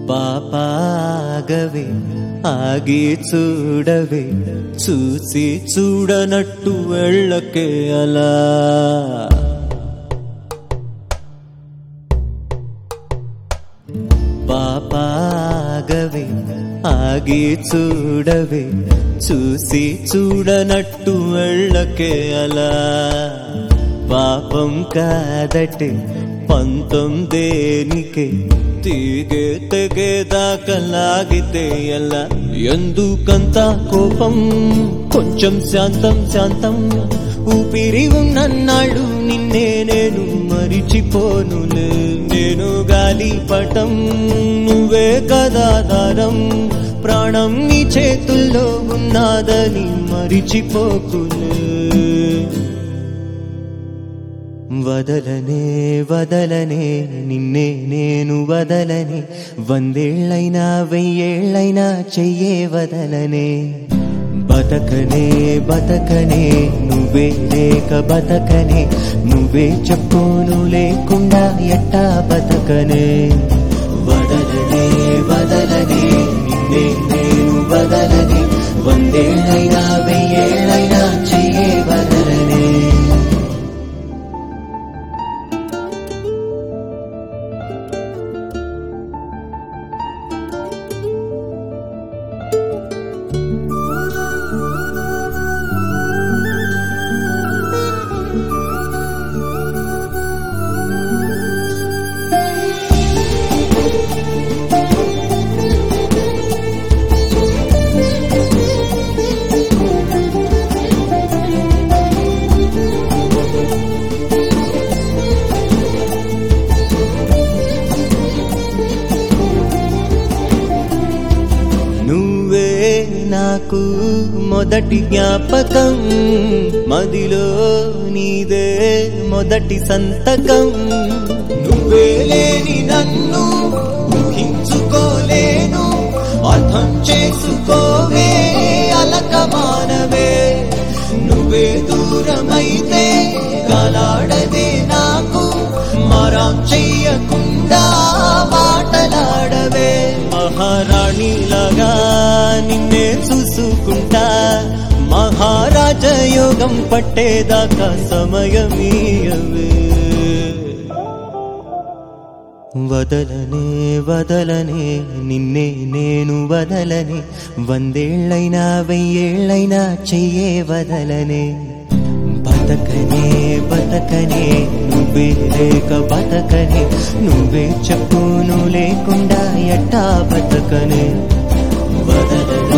పాపాగవే ఆగి చూడవే చూసి చూడనట్టు వెళ్ళకే అలా పాపాగవే ఆగి చూడవే చూసి చూడనట్టు వెళ్ళకే అలా పాపం కాదటే పంతం దేనికే తీగే తెగేదాకా లాగితే ఎలా ఎందుకంత కోపం కొంచెం శాంతం శాంతం ఊపిరి ఉన్నన్నాళ్ళు నిన్నే నేను మరిచిపోనులే నేను గాలిపటం నువ్వే కదా దారం ప్రాణం నీ చేతుల్లో ఉన్నదని మరిచిపోకులే వదలనే వదలనే నిన్నే నేను వదలనే వందేళ్ళైనా వెయ్యేళ్ళైనా చెయ్యే వదలనే బతకనే బతకనే నువ్వే లేక బతకనే నువ్వే చెప్పును లేకుండా ఎట్టా బతకనే వదలనే వదలనే నిన్నే నేను వదలనే వందేళ్ళైనా వెయ్యేళ్ళైనా చెయ్యే వదలనే నాకు మొదటి జ్ఞాపకం మదిలో నీదే మొదటి సంతకం నువ్వే లేని నన్ను ఊహించుకోలేను అర్థం చేసుకోవే అలక మానవే నువ్వే దూరమైతే గాలాడదే నాకు మరాం చెయ్యకుండా మాటలాడవే మహారాణిలాగా నిన్నే చూసుకుంటా మహారాజ యోగం పట్టేదాకా సమయమీయవే వదలనే వదలనే నిన్నే నేను వదలనే వందేళ్ళైనా వెయ్యేళ్ళైనా చెయ్యే వదలనే బతకనే బతకనే నువ్వే లేక బతకనే నువ్వే చెప్పును లేకుండా ఎట్టా బతకనే వదలనే